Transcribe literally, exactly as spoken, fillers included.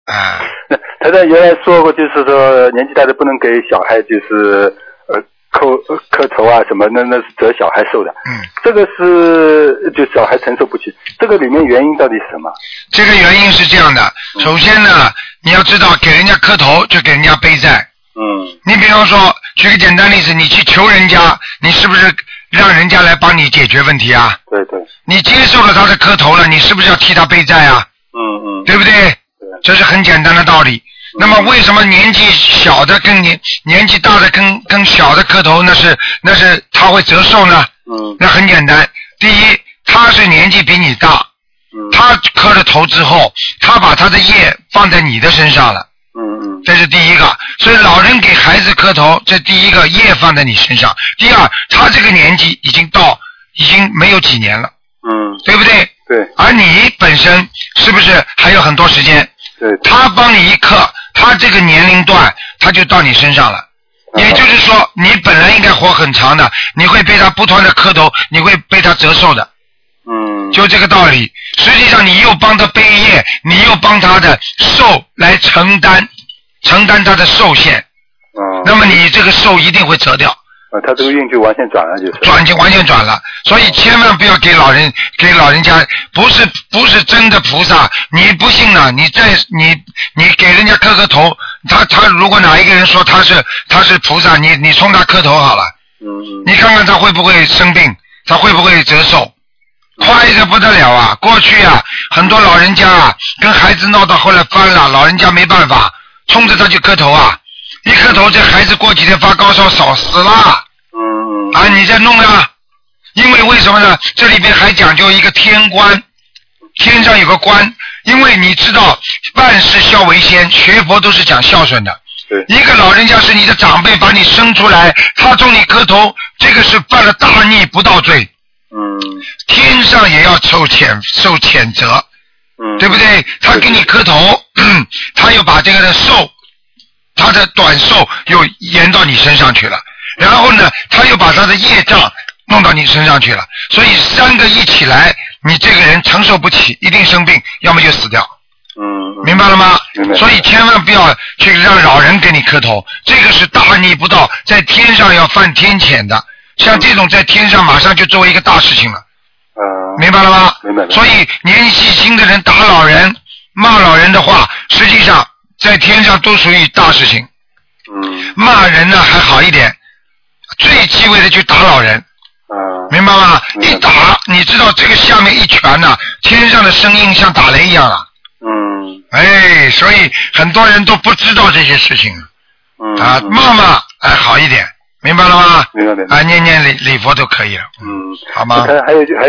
啊。 那台长原来说过，就是说年纪大的不能给小孩就是呃磕磕头啊什么，那那是折小孩寿的。 嗯。 这个是就小孩承受不起，这个里面原因到底是什么？ 这个原因是这样的，首先呢，你要知道给人家磕头就给人家背债。 嗯。 你比方说，举个简单例子，你去求人家，你是不是让人家来帮你解决问题啊？ 对对。 你接受了他的磕头了，你是不是要替他背债啊？ 嗯嗯。 对不对？ 对。 这是很简单的道理。嗯、那么为什么年纪小的跟年年纪大的跟跟小的磕头，那是那是他会折寿呢？ 嗯。 那很简单，第一，他是年纪比你大，嗯、他磕了头之后，他把他的业放在你的身上了。 嗯嗯。 这是第一个，所以老人给孩子磕头，这第一个业放在你身上。第二，他这个年纪已经到，已经没有几年了， 嗯， 对不对？ 对。 而你本身是不是还有很多时间？ 对。 他帮你一磕，他这个年龄段他就到你身上了。嗯、也就是说，你本来应该活很长的，你会被他不断的磕头，你会被他折寿的。 嗯。 就这个道理。实际上，你又帮他背业，你又帮他的寿来承担。承担他的寿限，嗯，那么你这个寿一定会折掉。 啊，他这个运就完全转了，就是。 转就完全转了，所以千万不要给老人给老人家，不是不是真的菩萨，你不信呢，你再你你给人家磕磕头，他他如果哪一个人说他是他是菩萨，你你冲他磕头好了，嗯，你看看他会不会生病，他会不会折寿？快得不得了啊！过去啊，很多老人家啊跟孩子闹到后来翻了，老人家没办法。冲着他就磕头啊！一磕头，这孩子过几天发高烧，少死了。嗯。啊，你在弄啊！因为为什么呢？这里边还讲究一个天官，天上有个官。因为你知道，万事孝为先，学佛都是讲孝顺的。 对。 一个老人家是你的长辈，把你生出来，他冲你磕头，这个是犯了大逆不道罪。嗯。天上也要受谴受谴责。嗯，对不对？他给你磕头，他又把这个的寿，他的短寿又延到你身上去了，然后呢，他又把他的业障弄到你身上去了，所以三个一起来，你这个人承受不起，一定生病，要么就死掉。嗯，明白了吗？明白。所以千万不要去让老人给你磕头，这个是大逆不道，在天上要犯天谴的，像这种在天上马上就作为一个大事情了。明白了吗？ 明白了。 所以年纪轻的人打老人、骂老人的话，实际上在天上都属于大事情。嗯。骂人呢还好一点，最忌讳的去打老人。嗯。明白吗？一打，你知道这个下面一拳呢、啊，天上的声音像打雷一样啊。嗯。哎，所以很多人都不知道这些事情。嗯。啊，骂骂哎好一点，明白了吗？ 明白明白。 啊，念念礼礼佛都可以了。嗯。好吗？ 还有还有。